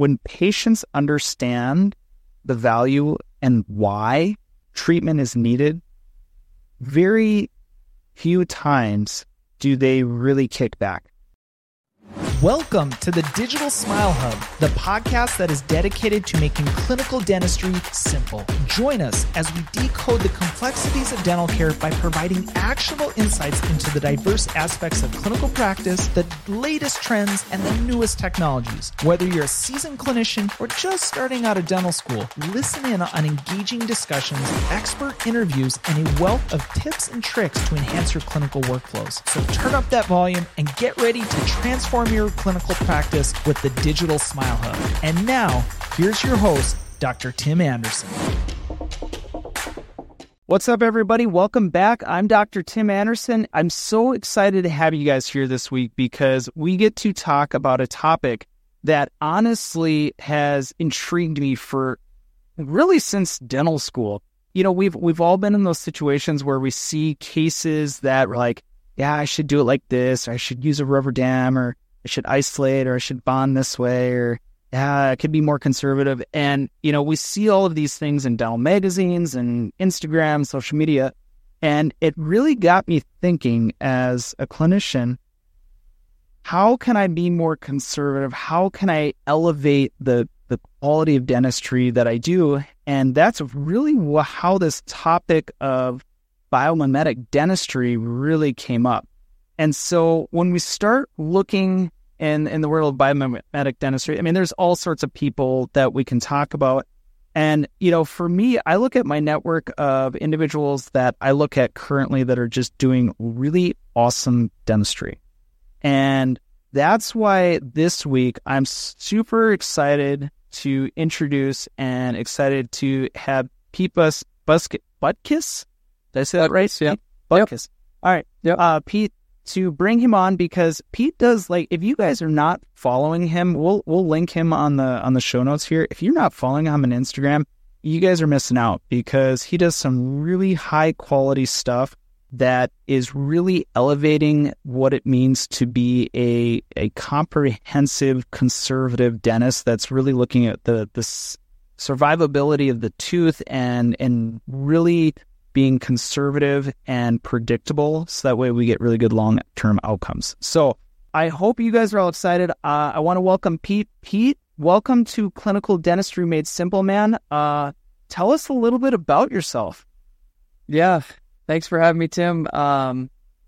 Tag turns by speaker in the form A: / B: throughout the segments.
A: when patients understand the value and why treatment is needed, very few times do they really kick back.
B: Welcome to the Digital Smile Hub, the podcast that is dedicated to making clinical dentistry simple. Join us as we decode the complexities of dental care by providing actionable insights into the diverse aspects of clinical practice, the latest trends, and the newest technologies. Whether you're a seasoned clinician or just starting out of dental school, listen in on engaging discussions, expert interviews, and a wealth of tips and tricks to enhance your clinical workflows. So turn up that volume and get ready to transform your clinical practice with the Digital Smile Hub. And now, here's your host, Dr. Tim Anderson.
A: What's up, everybody? Welcome back. I'm Dr. Tim Anderson. I'm so excited to have you guys here this week because we get to talk about a topic that honestly has intrigued me for really since dental school. You know, we've all been in those situations where we see cases that we're like, yeah, I should do it like this, or I should use a rubber dam, or I should isolate, or I should bond this way, or yeah, I could be more conservative. And, you know, we see all of these things in dental magazines and Instagram, social media. And it really got me thinking as a clinician, how can I be more conservative? How can I elevate the quality of dentistry that I do? And that's really how this topic of biomimetic dentistry really came up. And so when we start looking in the world of biomimetic dentistry, I mean, there's all sorts of people that we can talk about. And, you know, for me, I look at my network of individuals that I look at currently that are just doing really awesome dentistry. And that's why this week I'm super excited to introduce and excited to have Pete Butkus. Did I say that right?
C: Yeah.
A: Butkus. All right.
C: Yep.
A: Pete, to bring him on because Pete does, like, if you guys are not following him, we'll link him on the show notes here. If you're not following him on Instagram, you guys are missing out because he does some really high quality stuff that is really elevating what it means to be a comprehensive conservative dentist that's really looking at the survivability of the tooth and really being conservative and predictable, so that way we get really good long-term outcomes. So I hope you guys are all excited. I want to welcome Pete. Pete, welcome to Clinical Dentistry Made Simple, man. Tell us a little bit about yourself.
C: Yeah, thanks for having me, Tim. I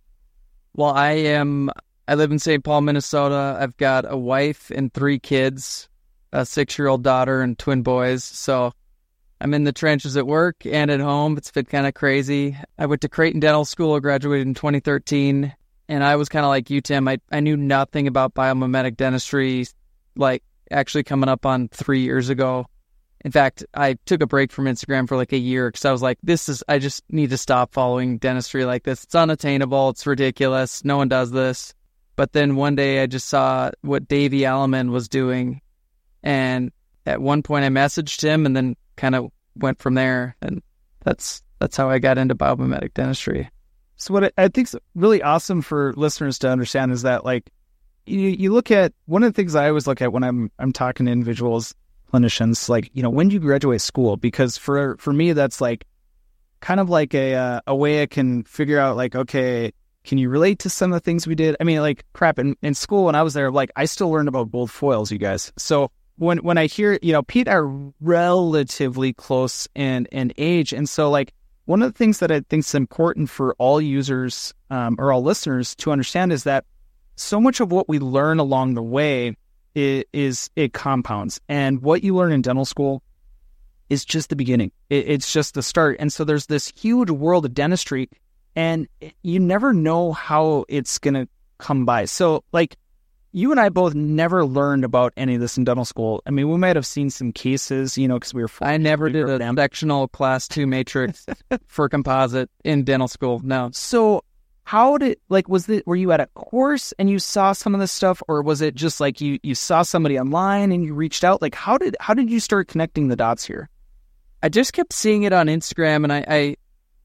C: live in St. Paul, Minnesota. I've got a wife and 3 kids, a 6-year-old daughter and twin boys. So I'm in the trenches at work and at home. It's been kind of crazy. I went to Creighton Dental School, graduated in 2013, and I was kind of like you, Tim. I knew nothing about biomimetic dentistry, like actually coming up on 3 years ago. In fact, I took a break from Instagram for like a year because I was like, I just need to stop following dentistry like this. It's unattainable. It's ridiculous. No one does this. But then one day I just saw what Davey Alleman was doing. And at one point I messaged him and then kind of went from there, and that's how I got into biomimetic dentistry.
A: So what I think is really awesome for listeners to understand is that, like, you look at, one of the things I always look at when I'm talking to individuals, clinicians, like, you know, when do you graduate school? Because for me, that's like kind of like a way I can figure out, like, okay, can you relate to some of the things we did? I mean, like, crap, in school when I was there, like, I still learned about gold foils, you guys. So when I hear, you know, Pete are relatively close in age. And so, like, one of the things that I think is important for all users or all listeners to understand is that so much of what we learn along the way is it compounds. And what you learn in dental school is just the beginning. It's just the start. And so there's this huge world of dentistry, and you never know how it's going to come by. So, like, you and I both never learned about any of this in dental school. I mean, we might have seen some cases, you know, because we were...
C: I never did a sectional class 2 matrix for composite in dental school, no.
A: So how did, like, were you at a course and you saw some of this stuff, or was it just like you saw somebody online and you reached out? Like, how did you start connecting the dots here?
C: I just kept seeing it on Instagram, and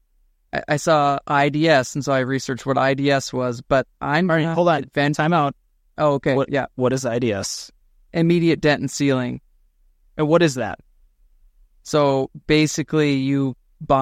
C: I saw IDS, and so I researched what IDS was, but I'm...
A: All right, hold on. Time out.
C: Oh, okay.
A: What is IDS?
C: immediate dent and sealing.
A: And what is that?
C: So basically you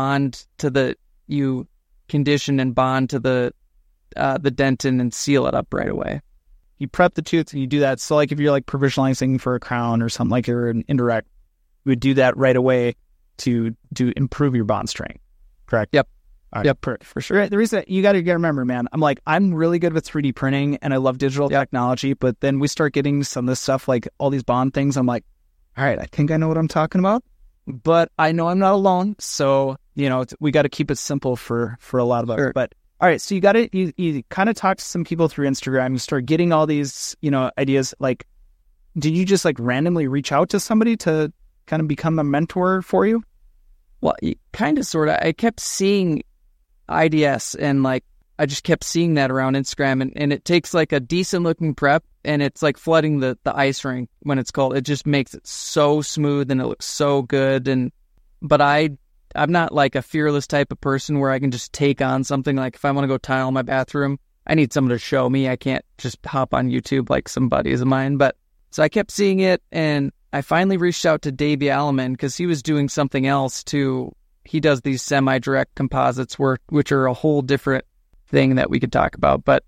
C: condition and bond to the dentin and seal it up right away.
A: You prep the tooth and you do that. So like if you're like provisionalizing for a crown or something, like you're an indirect, you would do that right away to improve your bond strength. Correct?
C: Yep.
A: All right.
C: Yep, for sure.
A: The reason you got to remember, man, I'm really good with 3D printing and I love digital technology, but then we start getting some of this stuff, like all these bond things. I'm like, all right, I think I know what I'm talking about, but I know I'm not alone. So, we got to keep it simple for a lot of us.
C: Sure.
A: But all right, so you kind of talk to some people through Instagram. You start getting all these, ideas. Like, did you just like randomly reach out to somebody to kind of become a mentor for you?
C: Well, kind of, sort of. I kept seeing IDS and like I just kept seeing that around Instagram, and it takes like a decent looking prep, and it's like flooding the ice rink when it's cold. It just makes it so smooth and it looks so good. But I'm not like a fearless type of person where I can just take on something. Like if I want to go tile my bathroom, I need someone to show me. I can't just hop on YouTube like some buddies of mine. But so I kept seeing it, and I finally reached out to Davey Alleman because he was doing something else too. He does these semi-direct composites which are a whole different thing that we could talk about. But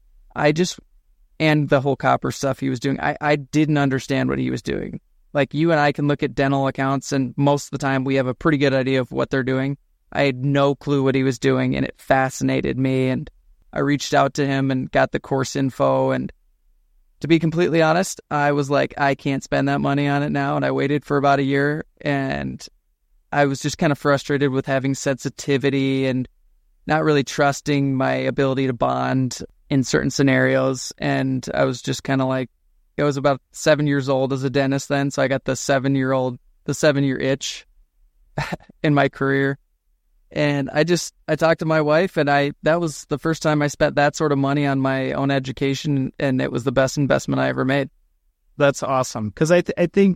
C: and the whole copper stuff he was doing, I didn't understand what he was doing. Like you and I can look at dental accounts, and most of the time we have a pretty good idea of what they're doing. I had no clue what he was doing, and it fascinated me. And I reached out to him and got the course info. And to be completely honest, I was like, I can't spend that money on it now. And I waited for about a year, and I was just kind of frustrated with having sensitivity and not really trusting my ability to bond in certain scenarios. And I was just kind of like, I was about 7 years old as a dentist then. So I got the 7-year itch in my career. And I talked to my wife, and that was the first time I spent that sort of money on my own education. And it was the best investment I ever made.
A: That's awesome. Cause I think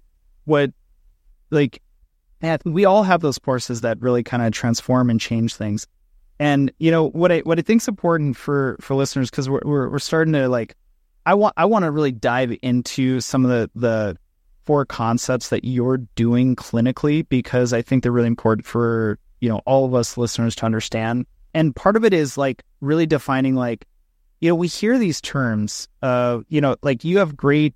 A: we all have those courses that really kind of transform and change things. And what I think is important for listeners, because we're starting to like, I want to really dive into some of the core concepts that you're doing clinically, because I think they're really important for all of us listeners to understand. And part of it is like really defining, like, we hear these terms, like you have a great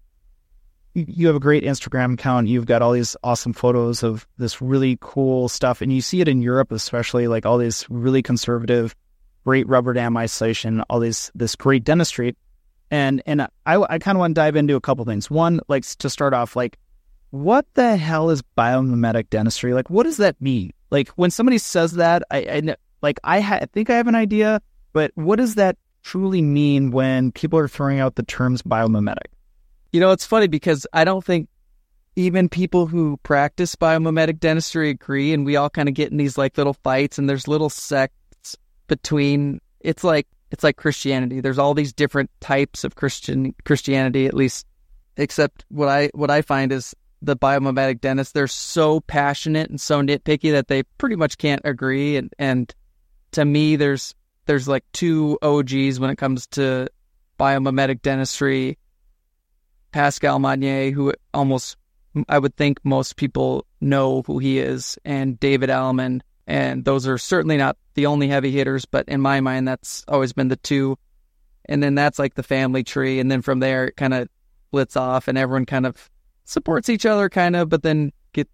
A: Instagram account. You've got all these awesome photos of this really cool stuff. And you see it in Europe, especially, like all these really conservative, great rubber dam isolation, this great dentistry. And I kind of want to dive into a couple things. One, like to start off, like, what the hell is biomimetic dentistry? Like, what does that mean? Like when somebody says that, I think I have an idea, but what does that truly mean when people are throwing out the terms biomimetic?
C: It's funny because I don't think even people who practice biomimetic dentistry agree, and we all kind of get in these like little fights, and there's little sects between. It's like Christianity. There's all these different types of Christianity, at least, except what I find is the biomimetic dentists, they're so passionate and so nitpicky that they pretty much can't agree. And to me, there's like two OGs when it comes to biomimetic dentistry. Pascal Magnier, who I would think most people know who he is, and David Alleman. And those are certainly not the only heavy hitters, but in my mind, that's always been the two. And then that's like the family tree. And then from there, it kind of splits off, and everyone kind of supports each other, but then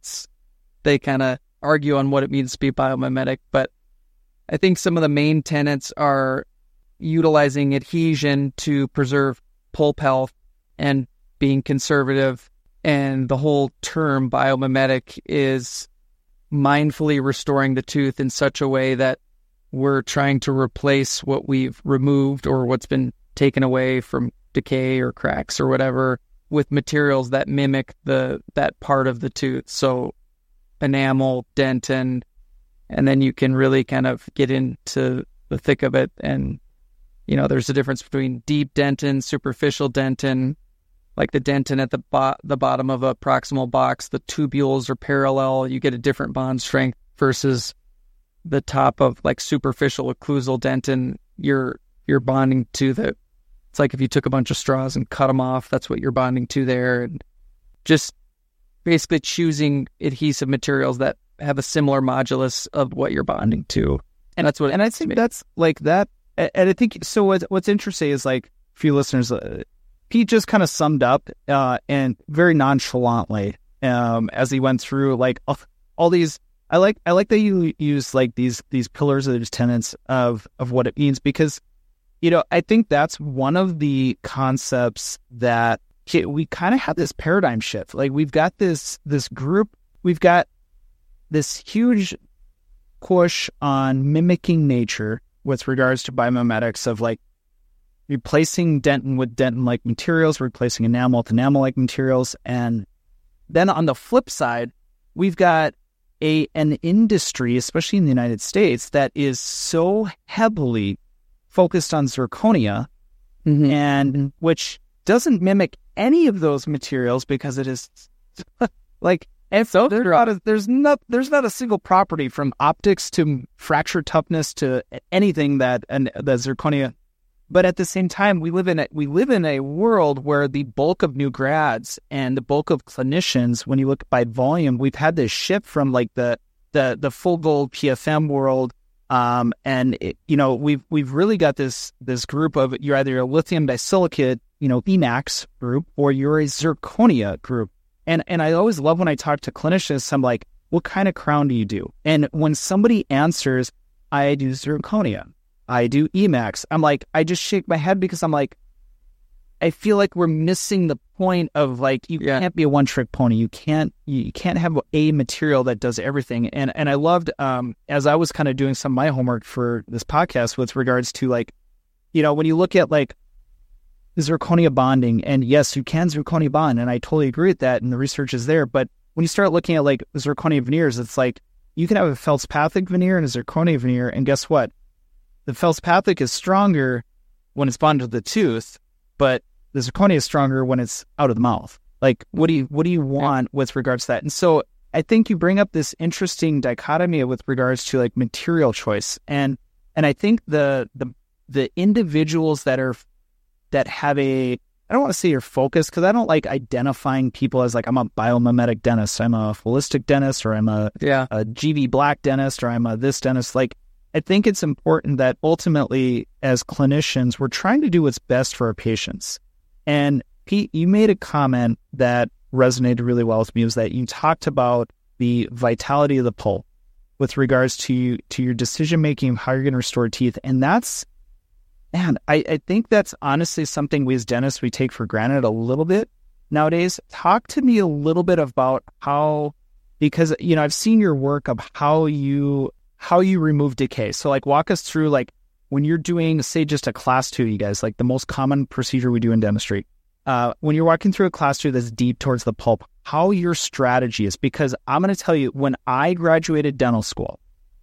C: they kind of argue on what it means to be biomimetic. But I think some of the main tenets are utilizing adhesion to preserve pulp health and being conservative. And the whole term biomimetic is mindfully restoring the tooth in such a way that we're trying to replace what we've removed or what's been taken away from decay or cracks or whatever with materials that mimic that part of the tooth. So enamel, dentin, and then you can really kind of get into the thick of it. And, there's a difference between deep dentin, superficial dentin. Like the dentin at the bottom of a proximal box, the tubules are parallel. You get a different bond strength versus the top of like superficial occlusal dentin. You're bonding to it's like if you took a bunch of straws and cut them off, that's what you're bonding to there. And just basically choosing adhesive materials that have a similar modulus of what you're bonding to.
A: And
C: that's what,
A: and I think that's like that. And I think, so what's interesting is like, for you listeners, Pete just kind of summed up, and very nonchalantly, as he went through like all these, I like that you use like these pillars or these tenets of what it means, because, you know, I think that's one of the concepts that we kind of have this paradigm shift. Like, we've got this group, we've got this huge push on mimicking nature with regards to biomimetics, of like replacing dentin with dentin-like materials, replacing enamel with enamel-like materials. And then on the flip side, we've got an industry, especially in the United States, that is so heavily focused on zirconia, and which doesn't mimic any of those materials, because it is like, and so there's not a single property from optics to fracture toughness to anything that the zirconia. But at the same time, we live in a world where the bulk of new grads and the bulk of clinicians, when you look by volume, we've had this shift from like the full gold PFM world, and you know, we've really got this group of, you're either a lithium disilicate, you know, EMAX group, or you're a zirconia group. And I always love when I talk to clinicians, I'm like, what kind of crown do you do? And when somebody answers, I do zirconia, I do EMAX, I'm like, I just shake my head, because I'm like, I feel like we're missing the point of like, you can't be a one-trick pony. You can't have a material that does everything. And I loved, as I was kind of doing some of my homework for this podcast with regards to like, you know, when you look at like zirconia bonding, and yes, you can zirconia bond, and I totally agree with that, and the research is there. But when you start looking at like zirconia veneers, it's like you can have a feldspathic veneer and a zirconia veneer, and guess what? The feldspathic is stronger when it's bonded to the tooth, but the zirconia is stronger when it's out of the mouth. Like, what do you want with regards to that? And so I think you bring up this interesting dichotomy with regards to like material choice, and I think the individuals that have a, I don't want to say your focus, because I don't like identifying people as like, I'm a biomimetic dentist, I'm a holistic dentist, or I'm a GV Black dentist, or I'm a this dentist. Like, I think it's important that ultimately, as clinicians, we're trying to do what's best for our patients. And Pete, you made a comment that resonated really well with me, was that you talked about the vitality of the pulp with regards to your decision-making, how you're going to restore teeth. And that's, man, I think that's honestly something we as dentists, we take for granted a little bit nowadays. Talk to me a little bit about how, because, you know, I've seen your work of how you remove decay. So like, walk us through, like, when you're doing, say, just a class 2, you guys, like the most common procedure we do in dentistry, when you're walking through a class 2 that's deep towards the pulp, how your strategy is. Because I'm going to tell you, when I graduated dental school,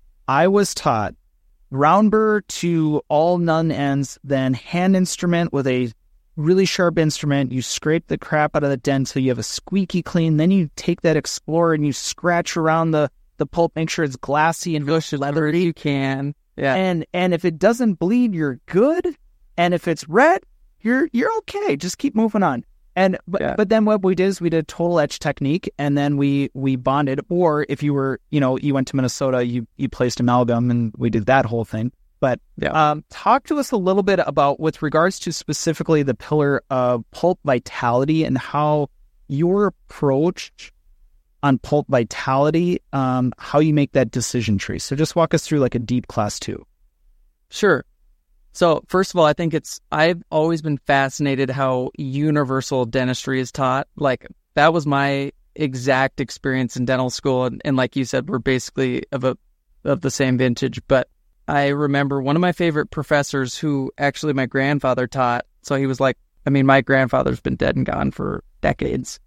A: I was taught round burr to all none ends, then hand instrument with a really sharp instrument. You scrape the crap out of the dent so you have a squeaky clean. Then you take that Explorer and you scratch around the pulp, make sure it's glassy and leathery.
C: You can. Yeah.
A: And if it doesn't bleed, you're good. And if it's red, you're okay. Just keep moving on. But then what we did is we did total etch technique, and then we bonded. Or if you were, you know, you went to Minnesota, you placed amalgam, and we did that whole thing. But talk to us a little bit about, with regards to specifically the pillar of pulp vitality, and how your approach on pulp vitality, how you make that decision tree. So just walk us through like a deep class 2.
C: Sure. So first of all, I think I've always been fascinated how universal dentistry is taught. Like, that was my exact experience in dental school. And like you said, we're basically of the same vintage. But I remember one of my favorite professors, who actually my grandfather taught. So he was like, I mean, my grandfather's been dead and gone for decades.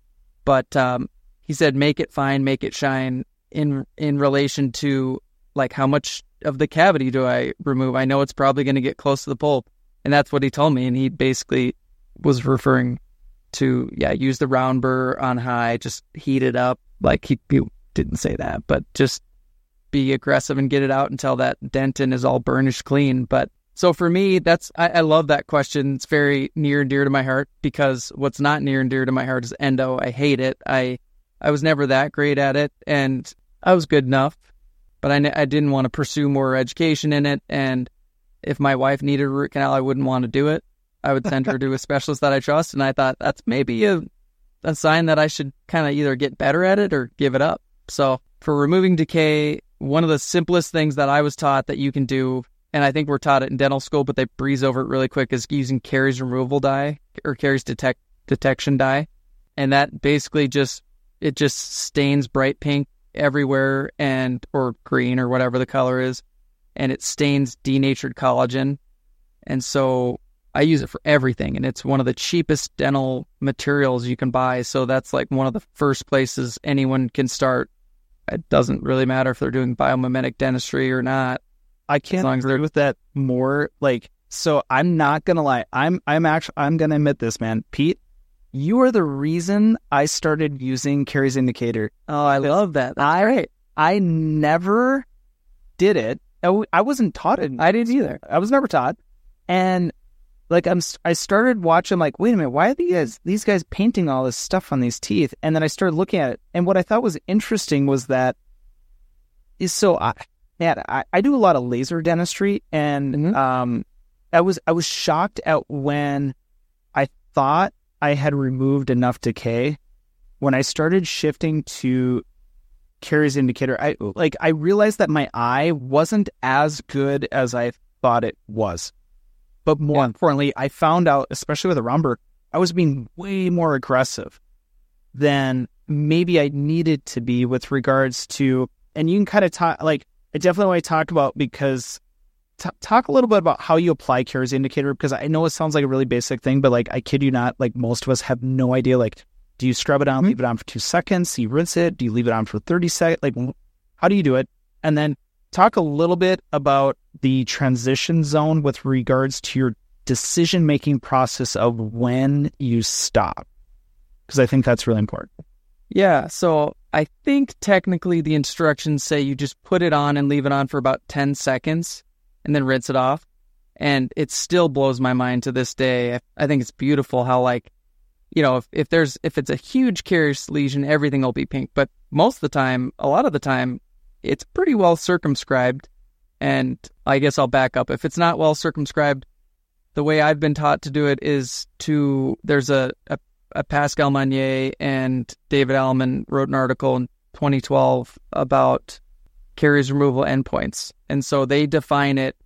C: But he said, make it fine, make it shine, in relation to like, how much of the cavity do I remove? I know it's probably going to get close to the pulp. And that's what he told me. And he basically was referring to, use the round burr on high, just heat it up. Like, he didn't say that, but just be aggressive and get it out until that dentin is all burnished clean. But So for me, I love that question. It's very near and dear to my heart, because what's not near and dear to my heart is endo. I hate it. I was never that great at it, and I was good enough, but I didn't want to pursue more education in it. And if my wife needed a root canal, I wouldn't want to do it. I would send her to a specialist that I trust, and I thought that's maybe a sign that I should kind of either get better at it or give it up. So for removing decay, one of the simplest things that I was taught that you can do, and I think we're taught it in dental school, but they breeze over it really quick, is using caries removal dye or caries detection dye. And that basically just stains bright pink everywhere, or green or whatever the color is, and it stains denatured collagen. And so I use it for everything, and it's one of the cheapest dental materials you can buy. So that's like one of the first places anyone can start. It doesn't really matter if they're doing biomimetic dentistry or not.
A: I can't agree with that more. Like, so I'm not gonna lie. I'm gonna admit this, man. Pete, you are the reason I started using caries indicator.
C: Oh, I love that. That's great.
A: I never did it. I wasn't taught it.
C: I didn't either.
A: I was never taught. And like I started watching, like, wait a minute, why are these guys painting all this stuff on these teeth? And then I started looking at it, and what I thought was interesting was that I do a lot of laser dentistry, and I was shocked at when I thought I had removed enough decay. When I started shifting to caries indicator, I realized that my eye wasn't as good as I thought it was. But more importantly, I found out, especially with a Romberg, I was being way more aggressive than maybe I needed to be with regards to, and you can kind of talk, like, I definitely want to talk about, because talk a little bit about how you apply caries indicator, because I know it sounds like a really basic thing, but like, I kid you not, like, most of us have no idea. Like, do you scrub it on, leave it on for 2 seconds? Do you rinse it? Do you leave it on for 30 seconds? Like, how do you do it? And then talk a little bit about the transition zone with regards to your decision-making process of when you stop, because I think that's really important.
C: Yeah, so I think technically the instructions say you just put it on and leave it on for about 10 seconds and then rinse it off. And it still blows my mind to this day. I think it's beautiful how, like, you know, if it's a huge caries lesion, everything will be pink. But most of the time, a lot of the time, it's pretty well circumscribed. And I guess I'll back up. If it's not well circumscribed, the way I've been taught to do it is there's a Pascal Magnier and David Alleman wrote an article in 2012 about caries removal endpoints. And so they define it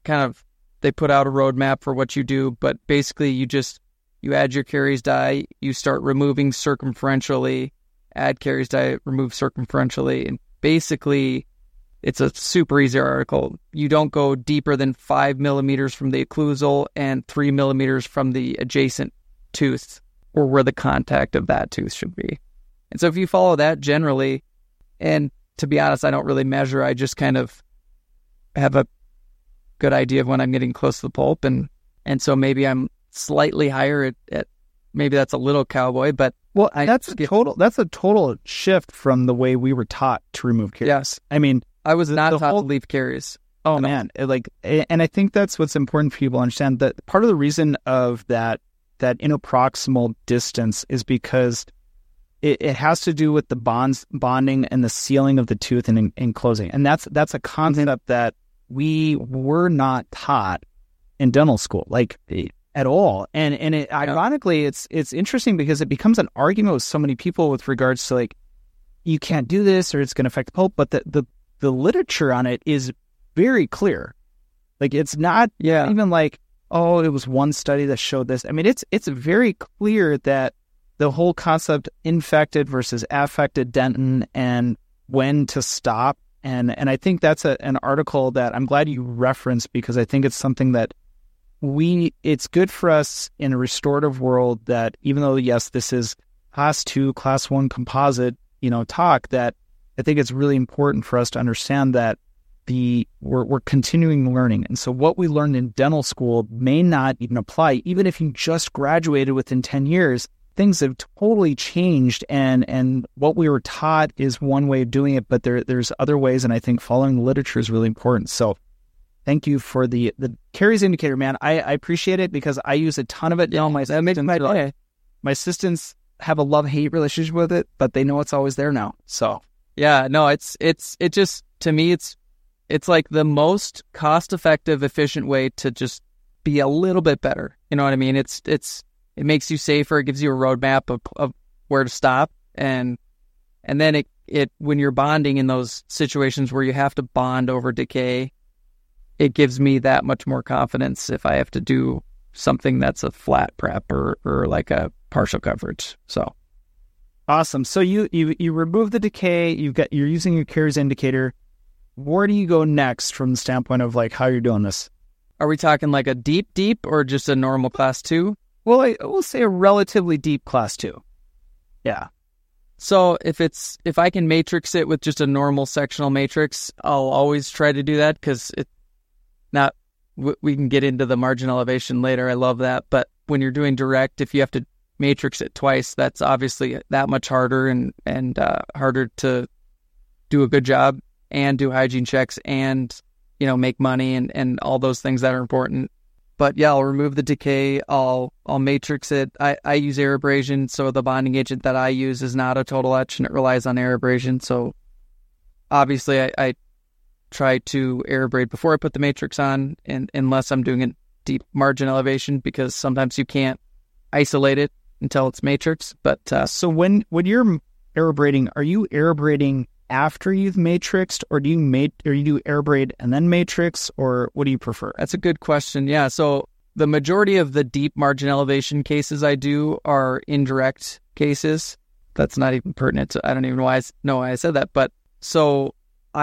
C: they put out a roadmap for what you do, but basically you add your caries dye, you start removing circumferentially, add caries dye, remove circumferentially, and basically it's a super easy article. You don't go deeper than 5 millimeters from the occlusal and 3 millimeters from the adjacent tooth, or where the contact of that tooth should be. And so if you follow that generally, and to be honest, I don't really measure, I just kind of have a good idea of when I'm getting close to the pulp, and so maybe I'm slightly higher at maybe that's a little cowboy, but
A: that's a total shift from the way we were taught to remove caries.
C: Yes.
A: I mean,
C: I was not taught to leave caries.
A: Oh man. And I think that's what's important for people to understand, that part of the reason of that interproximal distance is because it has to do with the bonding and the sealing of the tooth and enclosing. And that's a concept that we were not taught in dental school, like, at all. And it, ironically, it's interesting because it becomes an argument with so many people with regards to, like, you can't do this or it's going to affect the pulp. But the literature on it is very clear. Like, it's not even like, oh, it was one study that showed this. I mean, it's very clear that the whole concept infected versus affected dentin and when to stop. And I think that's an article that I'm glad you referenced, because I think it's something that it's good for us in a restorative world, that even though, yes, this is class 2, class 1 composite, talk, that I think it's really important for us to understand that we're continuing learning. And so what we learned in dental school may not even apply, even if you just graduated within 10 years. Things have totally changed, and what we were taught is one way of doing it, but there's other ways, and I think following the literature is really important. So thank you for the caries indicator, man. I appreciate it because I use a ton of it. My assistants have a love-hate relationship with it, but they know it's always there now. So
C: yeah, no, it just, to me, it's like the most cost-effective, efficient way to just be a little bit better. You know what I mean? It makes you safer. It gives you a roadmap of where to stop. And then it when you're bonding in those situations where you have to bond over decay, it gives me that much more confidence if I have to do something that's a flat prep or like a partial coverage. So
A: awesome. So you remove the decay, you're using your caries indicator. Where do you go next from the standpoint of like how you're doing this?
C: Are we talking like a deep or just a normal class 2?
A: Well, I will say a relatively deep class 2. Yeah.
C: So if I can matrix it with just a normal sectional matrix, I'll always try to do that because we can get into the margin elevation later. I love that. But when you're doing direct, if you have to matrix it twice, that's obviously that much harder and harder to do a good job and do hygiene checks and, make money and all those things that are important. But yeah, I'll remove the decay. I'll matrix it. I use air abrasion, so the bonding agent that I use is not a total etch, and it relies on air abrasion. So obviously, I try to air abrade before I put the matrix on, and unless I'm doing a deep margin elevation, because sometimes you can't isolate it until it's matrix. But
A: so when you're air abrading, are you air abrading after you've matrixed, or do you do air abrade and then matrix, or what do you prefer?
C: That's a good question. Yeah, so the majority of the deep margin elevation cases I do are indirect cases. That's not even pertinent. I don't even know why I said that. But so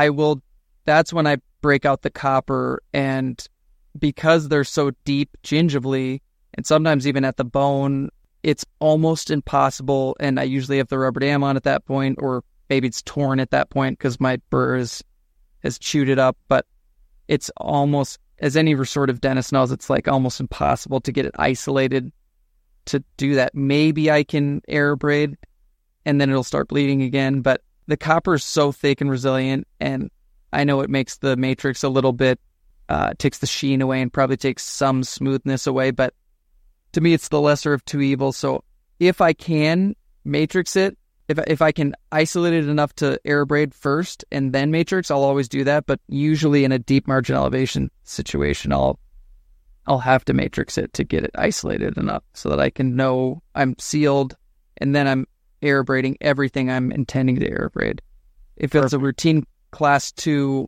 C: that's when I break out the copper, and because they're so deep gingivally, and sometimes even at the bone, it's almost impossible. And I usually have the rubber dam on at that point, or maybe it's torn at that point because my burr has chewed it up. But it's almost, as any restorative dentist knows, it's like almost impossible to get it isolated to do that. Maybe I can air abrade and then it'll start bleeding again. But the copper is so thick and resilient, and I know it makes the matrix a little bit, takes the sheen away and probably takes some smoothness away. But to me, it's the lesser of two evils. So if I can matrix it, if I can isolate it enough to air abrade first and then matrix, I'll always do that. But usually in a deep margin elevation situation, I'll have to matrix it to get it isolated enough so that I can know I'm sealed, and then I'm air abrading everything I'm intending to air abrade. If it's a routine class 2,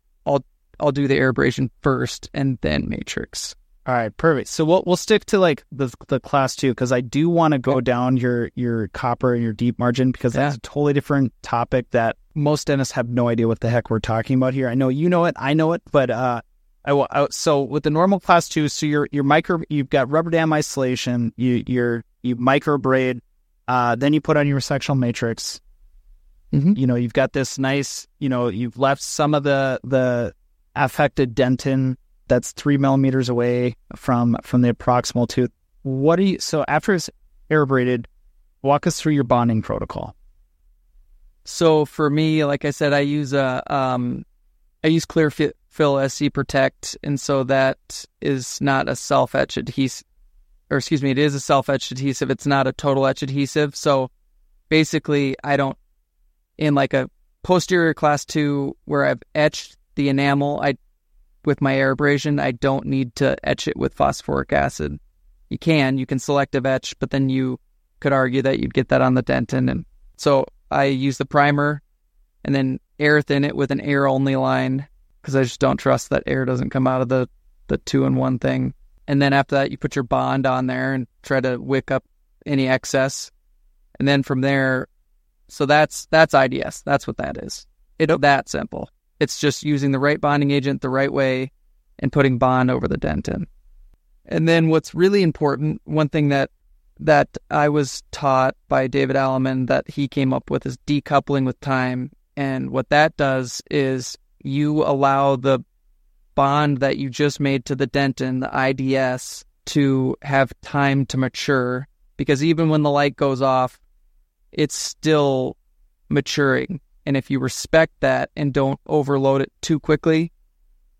C: I'll do the air abrasion first and then matrix.
A: All right, perfect. So we'll stick to like the class 2, because I do want to go down your copper and your deep margin, because that's a totally different topic that most dentists have no idea what the heck we're talking about here. I know you know it, I know it, but so with the normal class 2, so you've got rubber dam isolation, you microbraid, then you put on your sectional matrix.
C: Mm-hmm.
A: You've got this nice, you've left some of the affected dentin that's 3 millimeters away from the proximal tooth. So after it's air abraded, walk us through your bonding protocol.
C: So for me, like I said, I use Clearfill SC Protect, and so that is not a self-etch adhesive, or excuse me, it is a self-etched adhesive. It's not a total etch adhesive. So basically, in like a posterior class 2 where I've etched the enamel, with my air abrasion, I don't need to etch it with phosphoric acid. You can selective etch, but then you could argue that you'd get that on the dentin. And so I use the primer and then air thin it with an air only line, because I just don't trust that air doesn't come out of the 2-in-1 thing. And then after that, you put your bond on there and try to wick up any excess. And then from there, so that's IDS. That's what that is. It's that simple. It's just using the right bonding agent the right way and putting bond over the dentin. And then what's really important, one thing that I was taught by David Alleman that he came up with, is decoupling with time. And what that does is you allow the bond that you just made to the dentin, the IDS, to have time to mature, because even when the light goes off, it's still maturing. And if you respect that and don't overload it too quickly,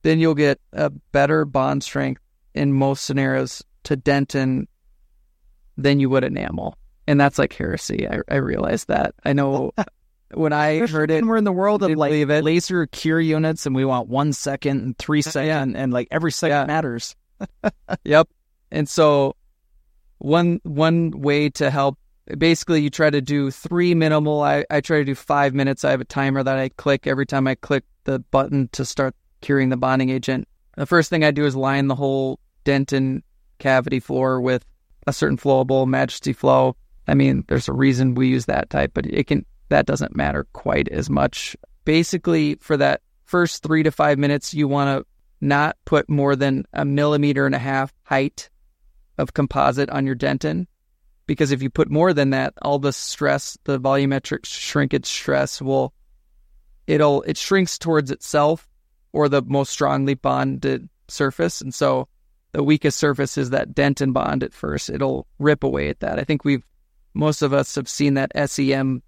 C: then you'll get a better bond strength in most scenarios to dentin than you would enamel. And that's like heresy. I realize that. I know when I heard it,
A: we're in the world of like
C: believe it.
A: laser cure units and we want 1 second and 3 seconds and like every second matters.
C: Yep. And so one way to help, basically you try to do 3 minimal. I try to do 5 minutes. I have a timer that I click every time I click the button to start curing the bonding agent. The first thing I do is line the whole dentin cavity floor with a certain flowable Majesty Flow. I mean, there's a reason we use that type, but that doesn't matter quite as much. Basically, for that first 3 to 5 minutes, you want to not put more than 1.5 millimeters height of composite on your dentin, because if you put more than that, all the stress, the volumetric shrinkage stress it shrinks towards itself or the most strongly bonded surface. And so the weakest surface is that dentin bond at first. It'll rip away at that. I think most of us have seen that SEM,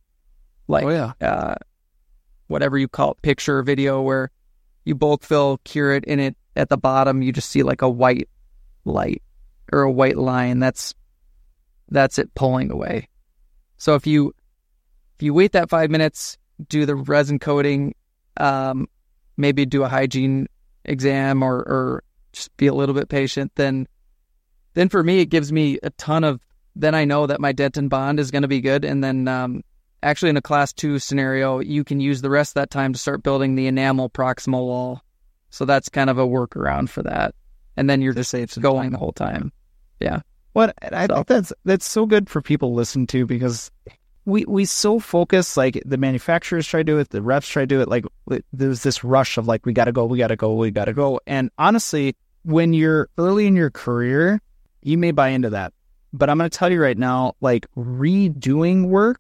C: whatever you call it, picture or video where you bulk fill, cure it, and it at the bottom you just see like a white light or a white line. That's it pulling away. So if you wait that 5 minutes, do the resin coating, maybe do a hygiene exam or just be a little bit patient, then for me it gives me a ton of, then I know that my dentin bond is going to be good. And then actually in a class 2 scenario, you can use the rest of that time to start building the enamel proximal wall. So that's kind of a workaround for that. And then you're just going the whole time. Yeah.
A: I think that's so good for people to listen to, because we so focus, like the manufacturers try to do it, the reps try to do it, like there's this rush of like, we got to go. And honestly, when you're early in your career, you may buy into that. But I'm going to tell you right now, like redoing work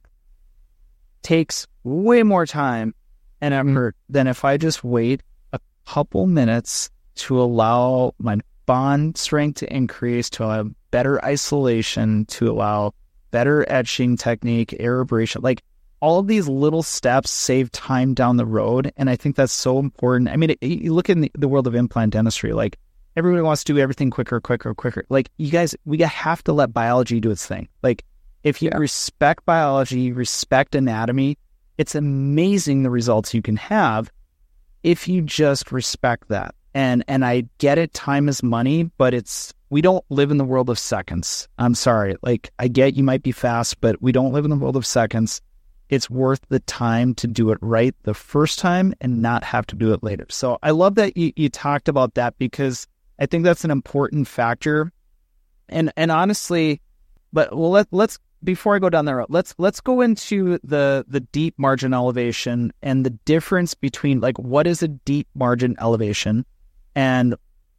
A: takes way more time and effort than if I just wait a couple minutes to allow my bond strength to increase, to allow better isolation, to allow better etching technique, air abrasion. Like all of these little steps save time down the road. And I think that's so important. I mean, you look in the world of implant dentistry, like everybody wants to do everything quicker. Like you guys, we have to let biology do its thing. Like if you respect biology, respect anatomy, it's amazing the results you can have if you just respect that. And I get it, time is money, but we don't live in the world of seconds. I'm sorry. Like I get you might be fast, but we don't live in the world of seconds. It's worth the time to do it right the first time and not have to do it later. So I love that you talked about that, because I think that's an important factor. And honestly, but let's before I go down that road, let's go into the deep margin elevation and the difference between like what is a deep margin elevation and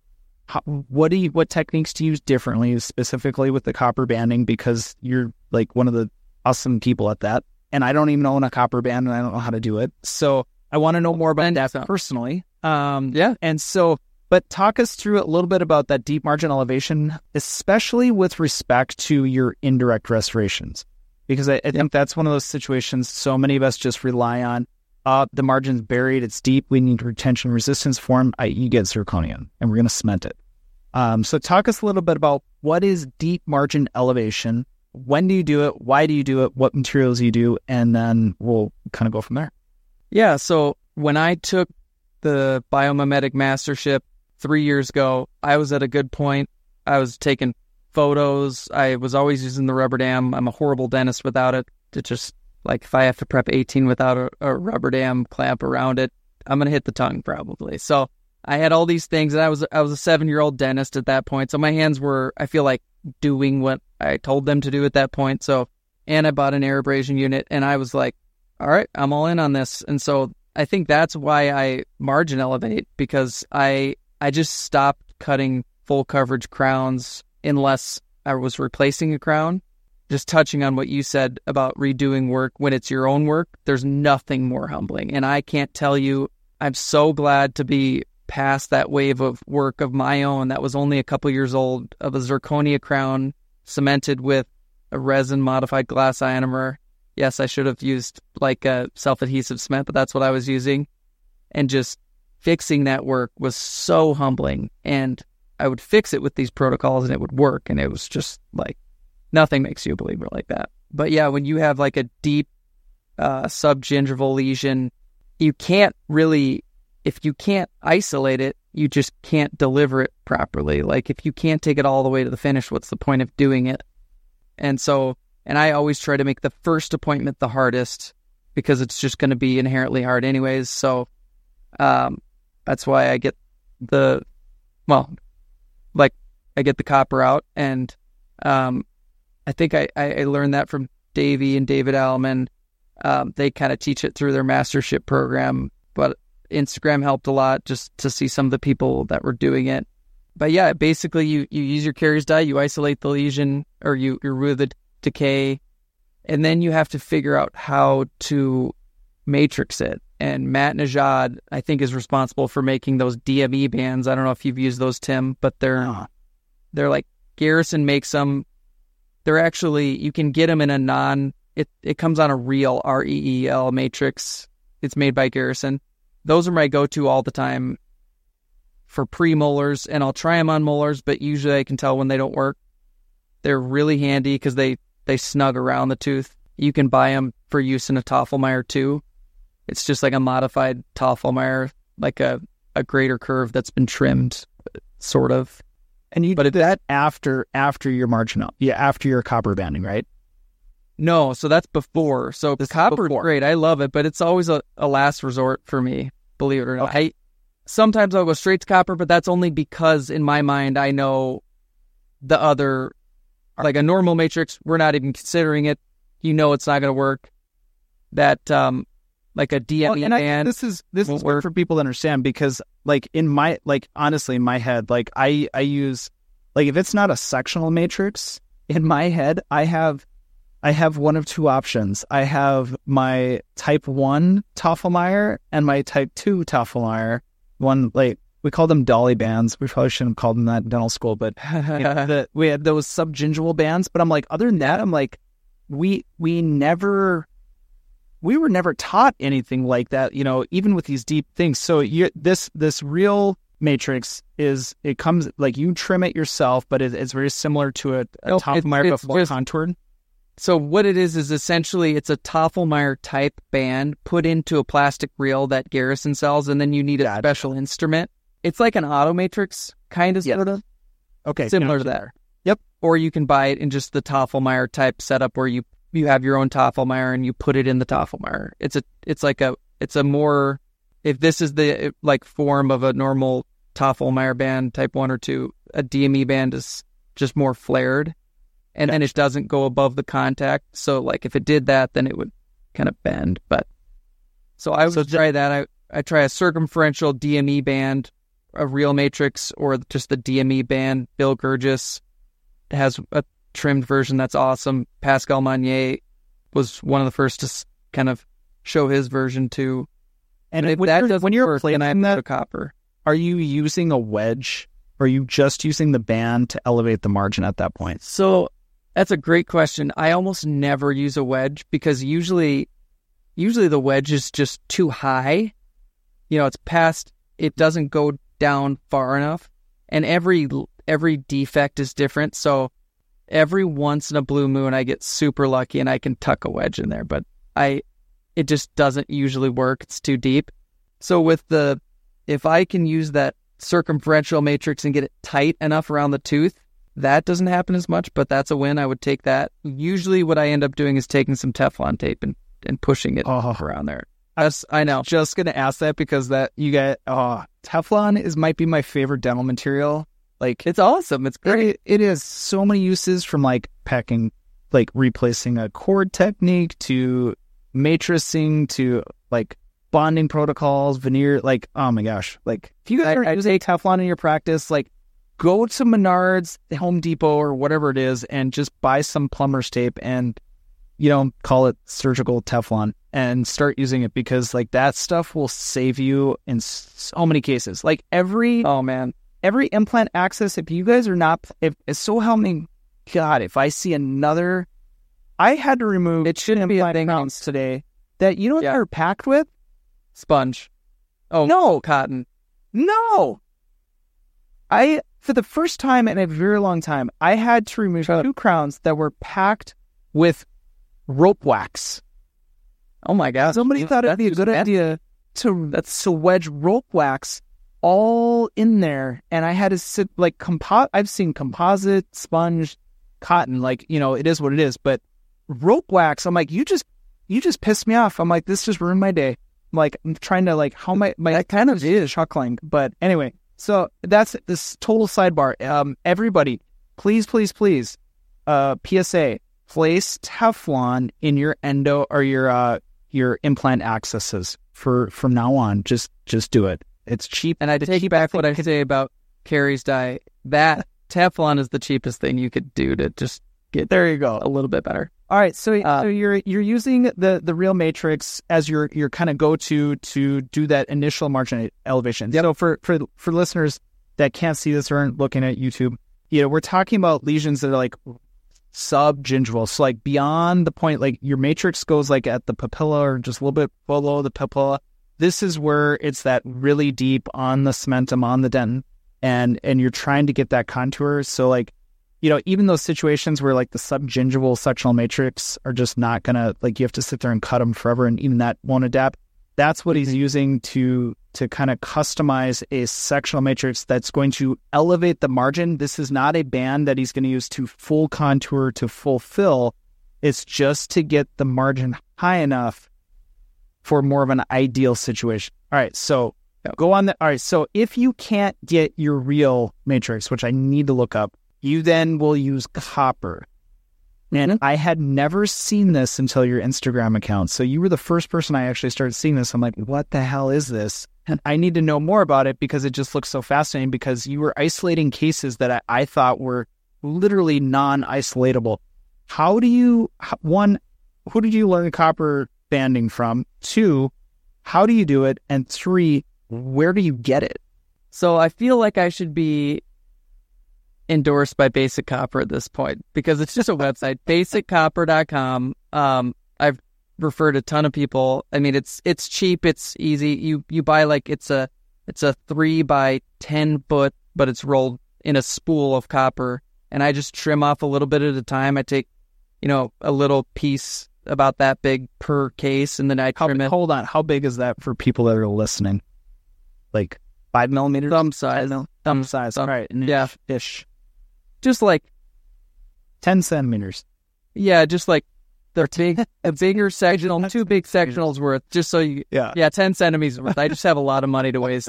A: what techniques to use differently, specifically with the copper banding, because you're like one of the awesome people at that. And I don't even own a copper band and I don't know how to do it. So I want to know more about that personally. And so, but talk us through a little bit about that deep margin elevation, especially with respect to your indirect restorations, because I think that's one of those situations so many of us just rely on. The margin's buried, it's deep, we need retention resistance form, i.e. get zirconium, and we're going to cement it. So talk us a little bit about what is deep margin elevation, when do you do it, why do you do it, what materials you do, and then we'll kind of go from there.
C: Yeah, so when I took the biomimetic mastership 3 years ago, I was at a good point. I was taking photos. I was always using the rubber dam. I'm a horrible dentist without it. It just, like, if I have to prep 18 without a rubber dam clamp around it, I'm going to hit the tongue probably. So I had all these things, and I was a 7-year-old dentist at that point. So my hands were, I feel like, doing what I told them to do at that point. So, and I bought an air abrasion unit, and I was like, all right, I'm all in on this. And so I think that's why I margin elevate, because I just stopped cutting full coverage crowns unless I was replacing a crown. Just touching on what you said about redoing work when it's your own work, there's nothing more humbling. And I can't tell you, I'm so glad to be past that wave of work of my own that was only a couple years old, of a zirconia crown cemented with a resin modified glass ionomer. Yes, I should have used like a self-adhesive cement, but that's what I was using. And just fixing that work was so humbling. And I would fix it with these protocols and it would work. And it was just like, nothing makes you a believer like that. But yeah, when you have like a deep subgingival lesion, you can't really, if you can't isolate it, you just can't deliver it properly. Like if you can't take it all the way to the finish, what's the point of doing it? And I always try to make the first appointment the hardest because it's just going to be inherently hard anyways. So that's why I get I get the copper out. And I think I learned that from Davey and David Allman. They kind of teach it through their mastership program, but Instagram helped a lot just to see some of the people that were doing it. But yeah, basically you use your Carrier's dye, you isolate the lesion or you remove the decay, and then you have to figure out how to matrix it. And Matt Najad, I think, is responsible for making those DME bands. I don't know if you've used those, Tim, but they're like, Garrison makes them. They're actually, you can get them in a it comes on a reel, REEL matrix. It's made by Garrison. Those are my go-to all the time for pre-molars, and I'll try them on molars, but usually I can tell when they don't work. They're really handy because they snug around the tooth. You can buy them for use in a Tafelmeyer too. It's just like a modified Tafelmeyer, like a greater curve that's been trimmed, sort of.
A: And you did that after your marginal, after your copper banding, right?
C: No, so that's before. So the copper, great, I love it, but it's always a last resort for me, believe it or not.
A: Okay.
C: Sometimes I'll go straight to copper, but that's only because in my mind I know the other, like a normal matrix, we're not even considering it. You know it's not going to work. That like a DME band.
A: This is work for people to understand, because like honestly in my head, like I use, like if it's not a sectional matrix, in my head I have one of two options. I have my type 1 Tafelmeyer and my type 2 Tafelmeyer. One, like, we call them dolly bands. We probably shouldn't have called them that in dental school, but we had those subgingival bands. But I'm like, other than that, I'm like, we were never taught anything like that, even with these deep things. So this real matrix it comes, like, you trim it yourself, but it's very similar to a Tafelmeyer, but more contoured.
C: So what it is essentially it's a Tafelmeyer type band put into a plastic reel that Garrison sells, and then you need a special instrument. It's like an Automatrix, kind of, sort of. Okay, similar to that. Yep. Or you can buy it in just the Tafelmeyer type setup where you have your own Tafelmeyer and you put it in the Tafelmeyer. It's a more, if this is the like form of a normal Tafelmeyer band, type 1 or 2, a DME band is just more flared. And then it doesn't go above the contact. So, like, if it did that, then it would kind of bend. But so I would try that. I try a circumferential DME band, a real matrix, or just the DME band. Bill Gurgis has a trimmed version that's awesome. Pascal Magnier was one of the first to kind of show his version too. And if that doesn't work, then I put a copper.
A: Are you using a wedge, or are you just using the band to elevate the margin at that point?
C: So that's a great question. I almost never use a wedge because usually the wedge is just too high. It's past, it doesn't go down far enough, and every defect is different. So every once in a blue moon, I get super lucky and I can tuck a wedge in there, but it just doesn't usually work. It's too deep. So if I can use that circumferential matrix and get it tight enough around the tooth, that doesn't happen as much, but that's a win. I would take that. Usually what I end up doing is taking some Teflon tape and pushing it around there. I know.
A: Just going to ask that because Teflon might be my favorite dental material. Like,
C: it's awesome. It's great.
A: It has so many uses, from like packing, like replacing a cord technique to matricing to like bonding protocols, veneer. Like, oh my gosh. Like, if you guys are using Teflon in your practice, like, go to Menards, Home Depot, or whatever it is, and just buy some plumber's tape and, call it surgical Teflon, and start using it, because like that stuff will save you in so many cases. Like every implant access, if you guys are not, if so help me God, if I see another, I had to remove
C: it shouldn't be a thing
A: crowns today that they're packed with?
C: Sponge. Oh,
A: no,
C: cotton.
A: No. For the first time in a very long time, I had to remove 2 crowns that were packed with rope wax.
C: Oh my God.
A: Somebody thought it'd be a good idea to wedge rope wax all in there. And I had to sit like I've seen composite, sponge, cotton, like, it is what it is. But rope wax, I'm like, you just pissed me off. I'm like, this just ruined my day. I'm like, I'm trying to like, how my that kind of is chuckling. But anyway, so that's this total sidebar. Everybody, please, PSA, place Teflon in your endo or your implant accesses from now on. Just do it. It's cheap.
C: And I take back what I say about Carrie's dye. That Teflon is the cheapest thing you could do to just get
A: there. You go,
C: a little bit better.
A: All right, so you're using the Real Matrix as your kind of go-to to do that initial margin elevation.
C: Yep.
A: So for listeners that can't see this or aren't looking at YouTube, we're talking about lesions that are like subgingival, so like beyond the point, like your matrix goes like at the papilla or just a little bit below the papilla. This is where it's that really deep on the cementum, on the dentin, and you're trying to get that contour. So like, even those situations where like the subgingival sectional matrix are just not gonna, like, you have to sit there and cut them forever, and even that won't adapt. That's what he's using to kind of customize a sectional matrix that's going to elevate the margin. This is not a band that he's going to use to full contour to full fill. It's just to get the margin high enough for more of an ideal situation. All right, so go on. All right, so if you can't get your Real Matrix, which I need to look up, you then will use copper. And I had never seen this until your Instagram account. So you were the first person I actually started seeing this. I'm like, what the hell is this? And I need to know more about it because it just looks so fascinating, because you were isolating cases that I thought were literally non-isolatable. How do you, one, who did you learn copper banding from? 2, how do you do it? And 3, where do you get it?
C: So I feel like I should be endorsed by Basic Copper at this point, because it's just a website, basiccopper.com. I've referred a ton of people. I mean, it's cheap, it's easy. You buy like it's a 3 by 10 foot, but it's rolled in a spool of copper, and I just trim off a little bit at a time. I take, a little piece about that big per case, and then I trim it.
A: Hold on, how big is that for people that are listening? Like 5 millimeters?
C: Thumb size.
A: Thumb size. All right.
C: Yeah.
A: Ish.
C: Just like
A: 10 centimeters.
C: Yeah, just like a bigger sectional, 2 big sectionals worth, just so you, 10 centimeters worth. I just have a lot of money to waste.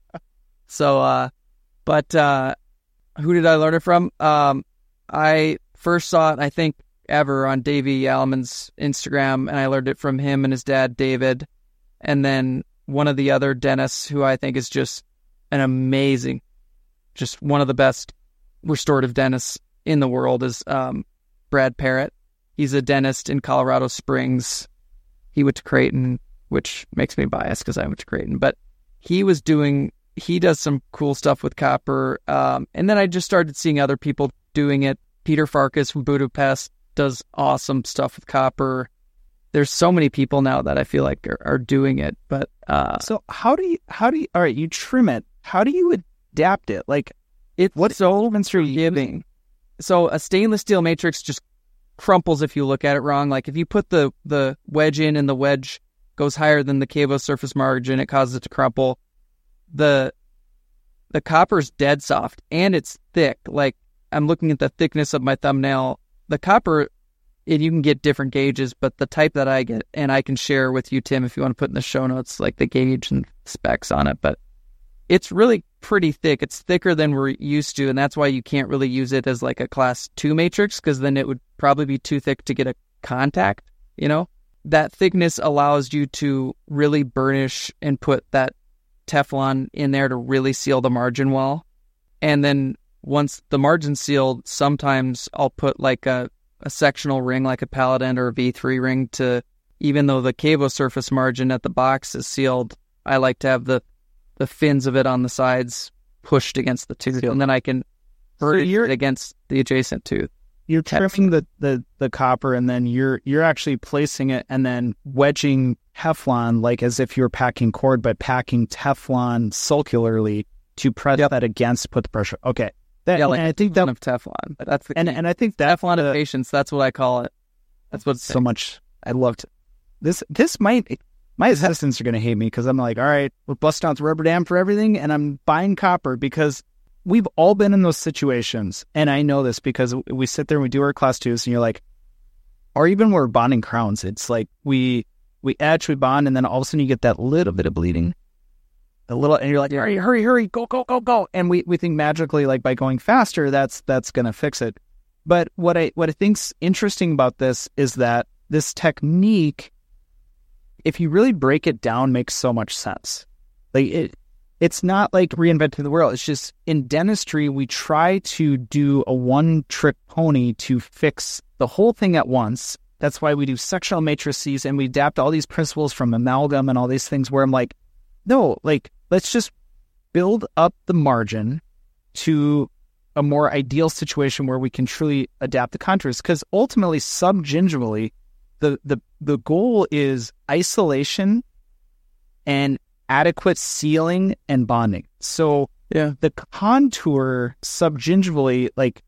C: So, but who did I learn it from? I first saw it, I think, ever on Davey Alleman's Instagram, and I learned it from him and his dad, David. And then one of the other dentists who I think is just an amazing, just one of the best restorative dentists in the world is Brad Parrott. He's a dentist in Colorado Springs. He went to Creighton, which makes me biased because I went to Creighton. But he does some cool stuff with copper. And then I just started seeing other people doing it. Peter Farkas from Budapest does awesome stuff with copper. There's so many people now that I feel like are doing it. But
A: so how do you all right, you trim it. How do you adapt it? Like,
C: what's so forgiving? So a stainless steel matrix just crumples if you look at it wrong. Like if you put the wedge in and the wedge goes higher than the cavo surface margin, it causes it to crumple. The copper's dead soft and it's thick. Like I'm looking at the thickness of my thumbnail. The copper, and you can get different gauges, but the type that I get, and I can share with you, Tim, if you want to put in the show notes, like the gauge and specs on it, but it's really pretty thick. It's thicker than we're used to, and that's why you can't really use it as like a class 2 matrix, because then it would probably be too thick to get a contact, That thickness allows you to really burnish and put that Teflon in there to really seal the margin well. And then once the margin's sealed, sometimes I'll put like a sectional ring, like a pallet end or a V3 ring to, even though the cavo surface margin at the box is sealed, I like to have the fins of it on the sides pushed against the tooth, and then I can burnish it against the adjacent tooth.
A: you're trimming the copper, and then you're actually placing it and then wedging Teflon, like as if you're packing cord, but packing Teflon circularly to press that against, put the pressure. Okay.
C: And I think that
A: of
C: Teflon. That's the key.
A: and I think that
C: Teflon of patience. That's what I call it. That's what
A: so much. I loved this. My assistants are going to hate me because I'm like, all right, we're busting out the rubber dam for everything, and I'm buying copper because we've all been in those situations, and I know this because we sit there and we do our class twos, and you're like, or even when we're bonding crowns, it's like we etch, we bond, and then all of a sudden you get that little bit of bleeding. And you're like, hurry, go. And we think magically, like by going faster, that's going to fix it. But what I think's interesting about this is that this technique, if you really break it down, makes so much sense. Like it's not like reinventing the world. It's just in dentistry, we try to do a one-trick pony to fix the whole thing at once. That's why we do sectional matrices and we adapt all these principles from amalgam and all these things where I'm like, no, like, let's just build up the margin to a more ideal situation where we can truly adapt the contours. Because ultimately, subgingivally, the goal is isolation and adequate sealing and bonding. So the contour subgingivally, like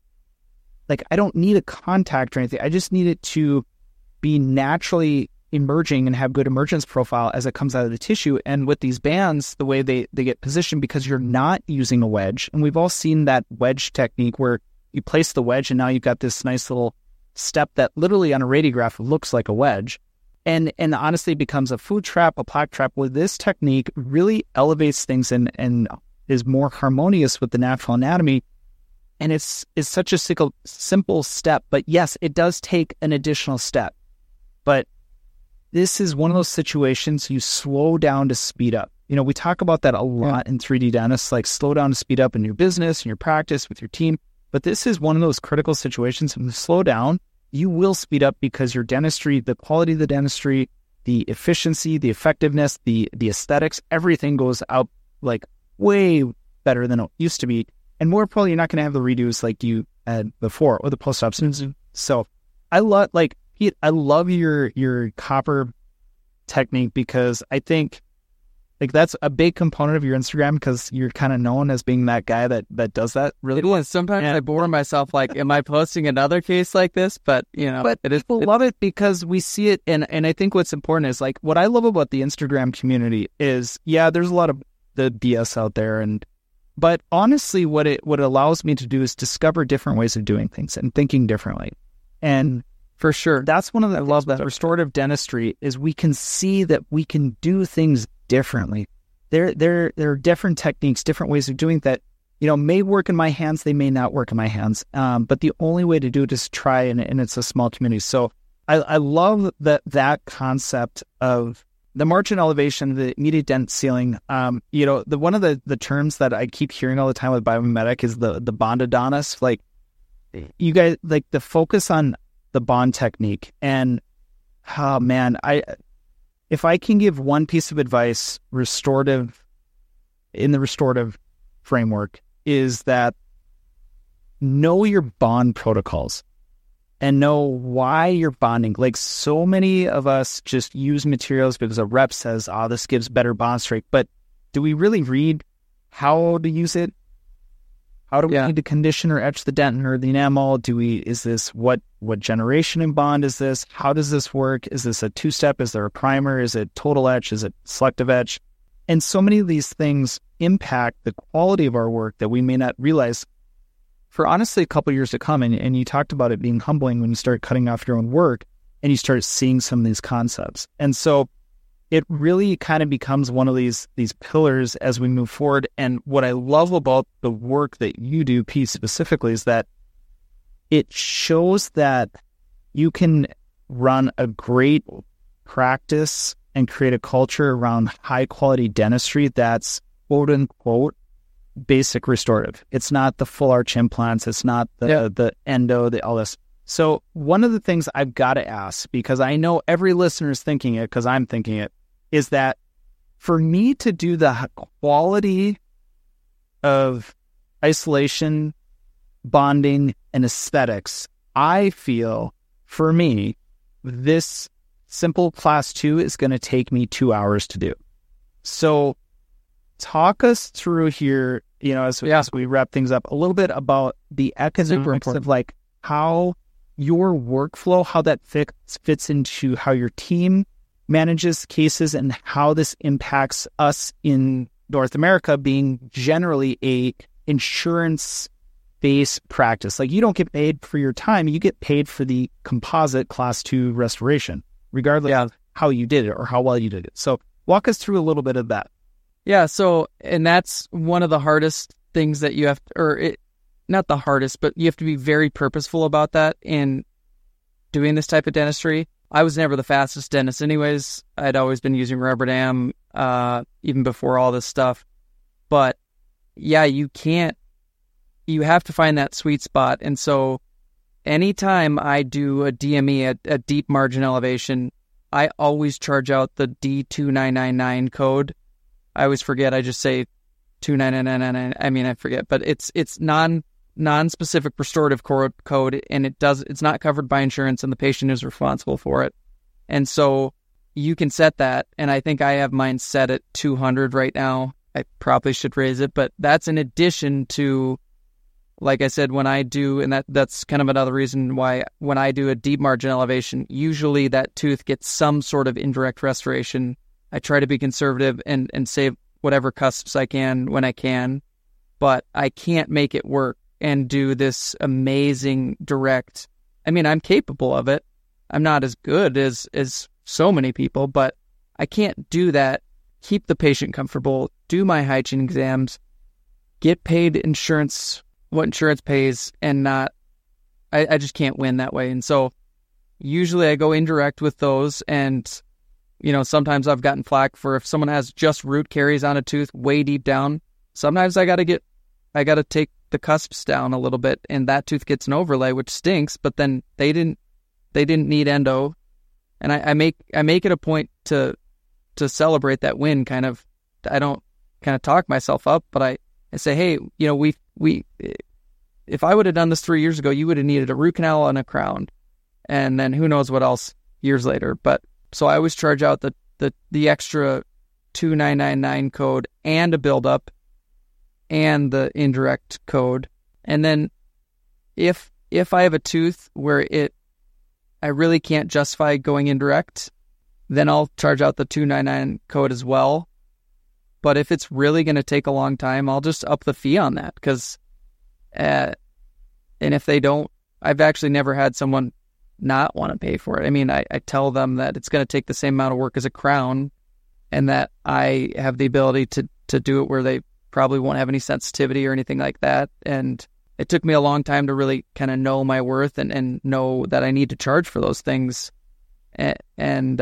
A: I don't need a contact or anything. I just need it to be naturally emerging and have good emergence profile as it comes out of the tissue. And with these bands, the way they get positioned, because you're not using a wedge, and we've all seen that wedge technique where you place the wedge and now you've got this nice little step that literally on a radiograph looks like a wedge, and honestly becomes a food trap, a plaque trap. With this technique really elevates things and is more harmonious with the natural anatomy. And it's such a simple step, but yes, it does take an additional step. But this is one of those situations you slow down to speed up. You know, we talk about that a lot in 3D dentists, like slow down to speed up in your business, in your practice, with your team. But this is one of those critical situations. When you slow down, you will speed up because your dentistry, the quality of the dentistry, the efficiency, the effectiveness, the aesthetics, everything goes out like way better than it used to be. And more probably, you're not going to have the redos like you had before or the post-ops. So I love your copper technique because I think like that's a big component of your Instagram because you're kind of known as being that guy that does that really.
C: It was. Sometimes I bore myself like, am I posting another case like this? But, you know,
A: but people love it because we see it. And I think what's important is like what I love about the Instagram community is, there's a lot of the BS out there. But honestly, what it allows me to do is discover different ways of doing things and thinking differently. And
C: for sure,
A: that's one of the, I love that restorative dentistry is we can see that we can do things differently. There are different techniques, different ways of doing that, you know, may work in my hands, they may not work in my hands. But the only way to do it is try, and it's a small community. So I love that concept of the margin elevation, the immediate dent sealing. You know, one of the terms that I keep hearing all the time with biomimetic is the bondodontist. Like you guys, like the focus on the bond technique. And oh man, if I can give one piece of advice, in the restorative framework, is that know your bond protocols and know why you're bonding. Like so many of us just use materials because a rep says, this gives better bond strength. But do we really read how to use it? How do we need to condition or etch the dentin or the enamel? Is this what generation in bond is this? How does this work? Is this a two-step? Is there a primer? Is it total etch? Is it selective etch? And so many of these things impact the quality of our work that we may not realize for honestly a couple of years to come. And you talked about it being humbling when you start cutting off your own work and you start seeing some of these concepts. And so it really kind of becomes one of these pillars as we move forward. And what I love about the work that you do, Pete, specifically, is that it shows that you can run a great practice and create a culture around high quality dentistry that's quote unquote basic restorative. It's not the full arch implants. It's not the endo, all this. So one of the things I've got to ask, because I know every listener is thinking it because I'm thinking it, is that for me to do the quality of isolation, bonding, and aesthetics I feel, for me, this simple class 2 is going to take me 2 hours to do. So talk us through here, as we wrap things up, a little bit about the economics of like how your workflow, how that fits into how your team manages cases and how this impacts us in North America being generally a insurance-based practice. Like, you don't get paid for your time, you get paid for the composite class 2 restoration, regardless of how you did it or how well you did it. So walk us through a little bit of that.
C: Yeah, so, and that's one of the hardest things that you have to, not the hardest, but you have to be very purposeful about that in doing this type of dentistry. I was never the fastest dentist anyways. I'd always been using rubber dam, even before all this stuff. But yeah, you have to find that sweet spot. And so anytime I do a DME, a deep margin elevation, I always charge out the D2999 code. I always forget. I just say 29999. I mean, I forget, but it's non-specific restorative code, and it's not covered by insurance, and the patient is responsible for it. And so you can set that, and I think I have mine set at 200 right now. I probably should raise it, but that's in addition to, like I said, when I do, and that's kind of another reason why when I do a deep margin elevation, usually that tooth gets some sort of indirect restoration. I try to be conservative and save whatever cusps I can when I can, but I can't make it work and do this amazing direct. I mean, I'm capable of it. I'm not as good as so many people, but I can't do that. Keep the patient comfortable, do my hygiene exams, get paid insurance, what insurance pays, and I just can't win that way. And so usually I go indirect with those, and sometimes I've gotten flack for if someone has just root caries on a tooth way deep down. Sometimes I got to take the cusps down a little bit, and that tooth gets an overlay, which stinks, but then they didn't need endo. And I make it a point to celebrate that win. Kind of, I don't kind of talk myself up, but I say, hey, we if I would have done this 3 years ago, you would have needed a root canal and a crown, and then who knows what else years later. But so I always charge out the extra 2999 code and a buildup and the indirect code. And then if I have a tooth where I really can't justify going indirect, then I'll charge out the 299 code as well. But if it's really going to take a long time, I'll just up the fee on that, because and if they don't, I've actually never had someone not want to pay for it. I mean, I tell them that it's going to take the same amount of work as a crown, and that I have the ability to do it where they probably won't have any sensitivity or anything like that. And it took me a long time to really kind of know my worth and know that I need to charge for those things. And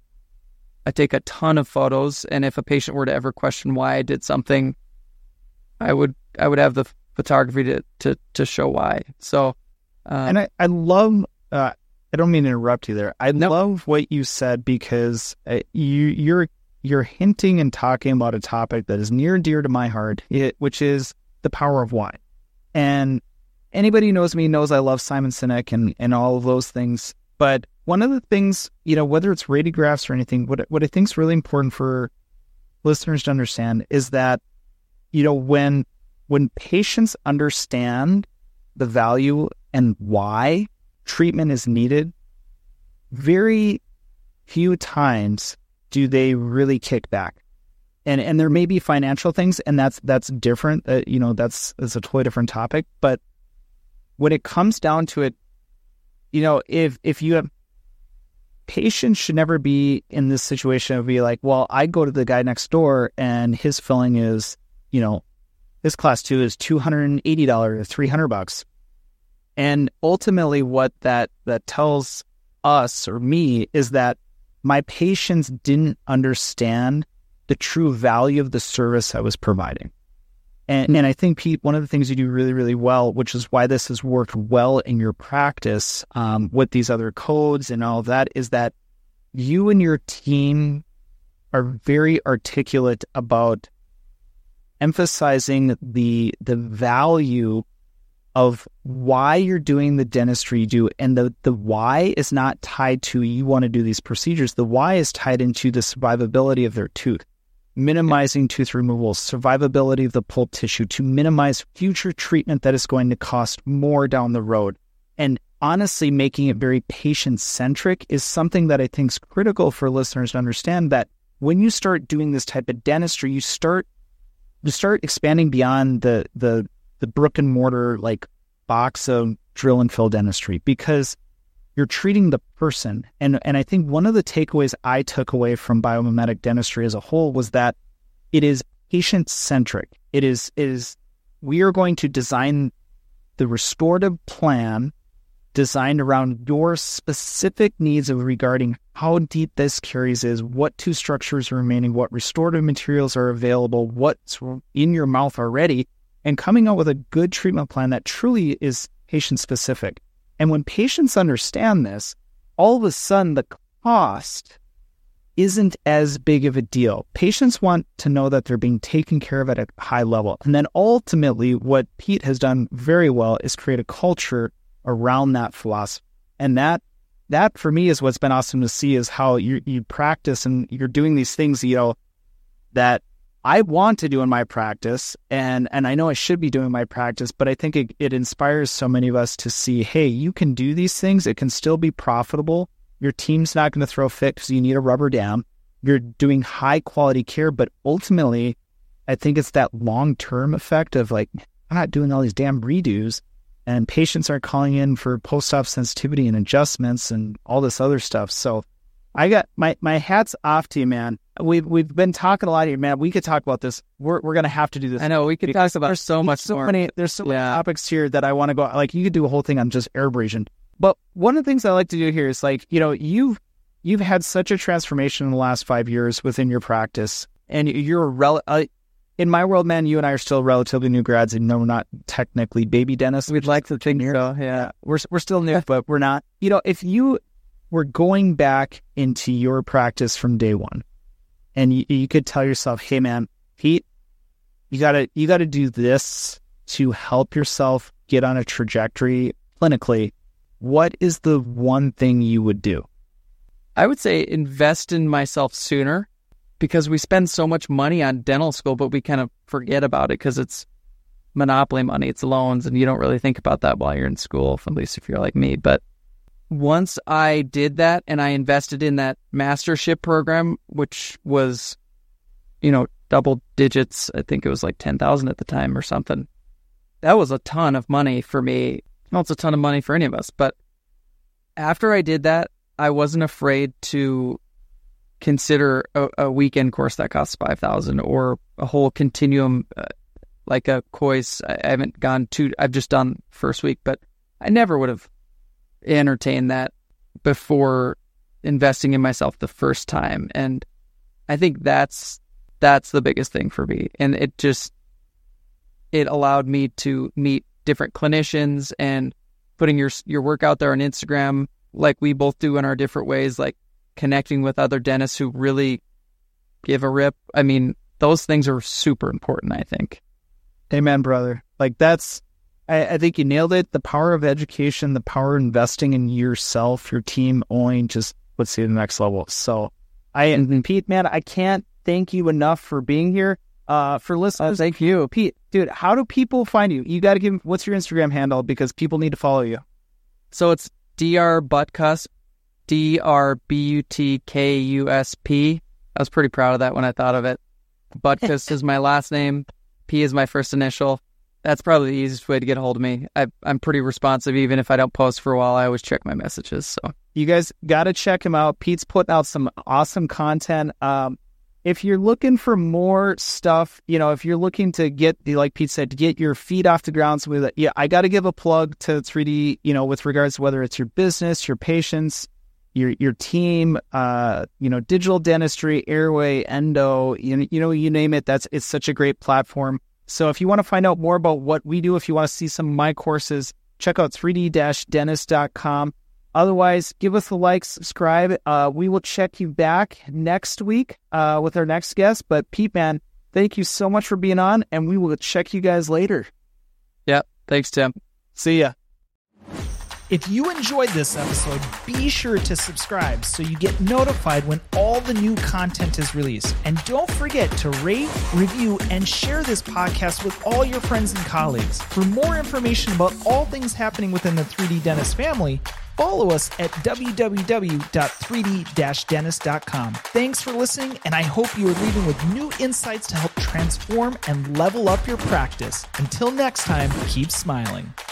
C: I take a ton of photos, and if a patient were to ever question why I did something, I would have the photography to show why. So,
A: and I love. I don't mean to interrupt you there. I love what you said, because you're hinting and talking about a topic that is near and dear to my heart, which is the power of why. And anybody who knows me knows I love Simon Sinek and all of those things. But one of the things, whether it's radiographs or anything, what I think is really important for listeners to understand is that, when patients understand the value and why treatment is needed, very few times do they really kick back. And there may be financial things, and that's different. That's a totally different topic. But when it comes down to it, if you have patients, should never be in this situation of be like, well, I go to the guy next door and his filling is, this class 2 is $280, $300. And ultimately what that tells us or me is that my patients didn't understand the true value of the service I was providing. And I think, Pete, one of the things you do really, really well, which is why this has worked well in your practice with these other codes and all of that, is that you and your team are very articulate about emphasizing the value of why you're doing the dentistry you do. And the why is not tied to you want to do these procedures. The why is tied into the survivability of their tooth, minimizing tooth removal, survivability of the pulp tissue to minimize future treatment that is going to cost more down the road. And honestly, making it very patient-centric is something that I think is critical for listeners to understand, that when you start doing this type of dentistry, you start expanding beyond the brick and mortar like box of drill and fill dentistry, because you're treating the person. And I think one of the takeaways I took away from biomimetic dentistry as a whole was that it is patient-centric. It is we are going to design the restorative plan designed around your specific needs of regarding how deep this caries is, what tooth structures are remaining, what restorative materials are available, what's in your mouth already, and coming out with a good treatment plan that truly is patient-specific. And when patients understand this, all of a sudden the cost isn't as big of a deal. Patients want to know that they're being taken care of at a high level. And then ultimately, what Pete has done very well is create a culture around that philosophy. And that for me is what's been awesome to see, is how you practice and you're doing these things, that I want to do in my practice, and I know I should be doing in my practice, but I think it inspires so many of us to see, hey, you can do these things. It can still be profitable. Your team's not going to throw fit because you need a rubber dam. You're doing high quality care, but ultimately, I think it's that long-term effect of like, I'm not doing all these damn redos, and patients are calling in for post-op sensitivity and adjustments and all this other stuff. So I got my hat's off to you, man. We've been talking a lot here, man. We could talk about this. We're going to have to do this.
C: I know we could talk about
A: there's so many topics here that I want to go. Like, you could do a whole thing on just air abrasion. But one of the things I like to do here is like, you've had such a transformation in the last 5 years within your practice, and you're in my world, man, you and I are still relatively new grads, and we're not technically baby dentists.
C: We'd like to think so, yeah.
A: We're still new, but we're not. If you were going back into your practice from day one, and you could tell yourself, hey, man, Pete, you gotta do this to help yourself get on a trajectory clinically, what is the one thing you would do?
C: I would say invest in myself sooner, because we spend so much money on dental school, but we kind of forget about it because it's monopoly money, it's loans, and you don't really think about that while you're in school, at least if you're like me. But once I did that and I invested in that mastership program, which was, double digits, I think it was like 10,000 at the time or something. That was a ton of money for me. Well, it's a ton of money for any of us. But after I did that, I wasn't afraid to consider a weekend course that costs $5,000 or a whole continuum, like a course. I've just done first week, but I never would have entertained that before investing in myself the first time. And I think that's the biggest thing for me. And it allowed me to meet different clinicians, and putting your work out there on Instagram, like we both do in our different ways, like connecting with other dentists who really give a rip. I mean, those things are super important, I think.
A: Amen, brother. Like I think you nailed it. The power of education, the power of investing in yourself, your team, only just puts you to the next level. So and Pete, man, I can't thank you enough for being here. For listeners,
C: thank you.
A: Pete, dude, how do people find you? You got to what's your Instagram handle, because people need to follow you.
C: So it's Dr. Butkusp, DRBUTKUSP. I was pretty proud of that when I thought of it. Butkusp is my last name. P is my first initial. That's probably the easiest way to get a hold of me. I'm pretty responsive. Even if I don't post for a while, I always check my messages. So
A: you guys got to check him out. Pete's putting out some awesome content. If you're looking for more stuff, if you're looking to get, like Pete said, to get your feet off the ground with it, I got to give a plug to 3D, with regards to whether it's your business, your patients, your team, digital dentistry, airway, endo, you name it. It's such a great platform. So if you want to find out more about what we do, if you want to see some of my courses, check out 3d-dentist.com. Otherwise, give us a like, subscribe. We will check you back next week with our next guest. But Pete, man, thank you so much for being on, and we will check you guys later.
C: Yeah, thanks, Tim.
A: See ya.
B: If you enjoyed this episode, be sure to subscribe so you get notified when all the new content is released. And don't forget to rate, review, and share this podcast with all your friends and colleagues. For more information about all things happening within the 3D Dentist family, follow us at www.3d-dentist.com. Thanks for listening, and I hope you are leaving with new insights to help transform and level up your practice. Until next time, keep smiling.